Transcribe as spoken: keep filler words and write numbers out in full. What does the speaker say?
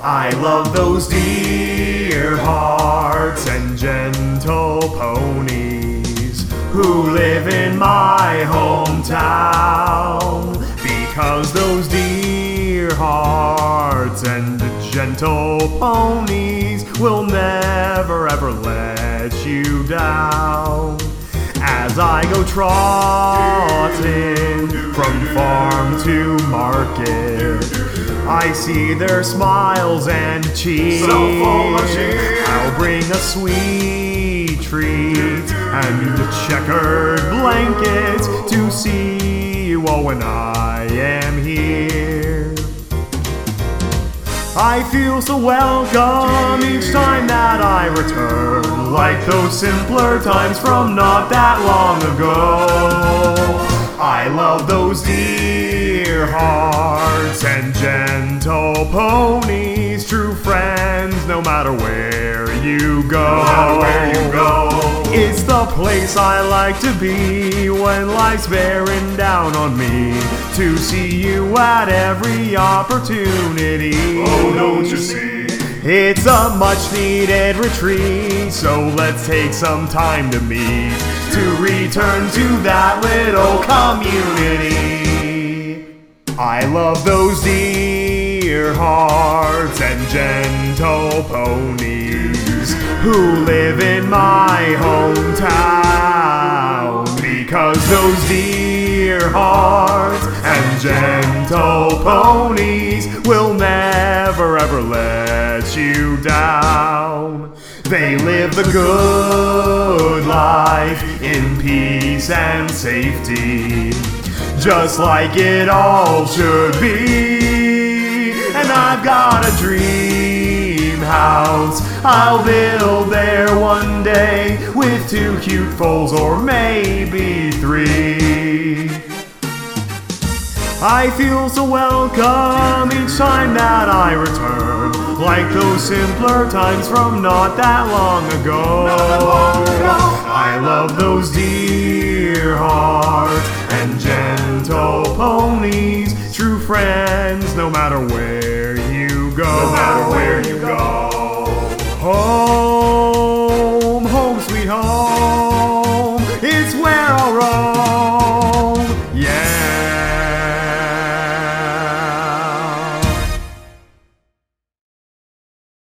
I love those dear hearts and gentle ponies who live in my hometown, because those dear hearts and gentle ponies will never ever let you down. As I go trotting from farm to market, I see their smiles and cheeks. So full of cheer. I'll bring a sweet treat and a checkered blanket to see you all when I am here. I feel so welcome each time that I return, like those simpler times from not that long ago. I love those dear hearts and gentle ponies, true friends no matter where you go. No matter where you go. It's the place I like to be when life's bearing down on me, to see you at every opportunity. Oh, don't you see? It's a much needed retreat, so let's take some time to meet, to return to that little community. I love those dear hearts and gentle ponies who live in my hometown, because those dear hearts and gentle ponies will never ever let you down. They live the good life in peace and safety, just like it all should be. And I've got a dream house I'll build there one day, with two cute foals or maybe three. I feel so welcome each time that I return, like those simpler times from not that long ago. I love those dear hearts and gentle ponies, true friends no matter where you go. No matter where you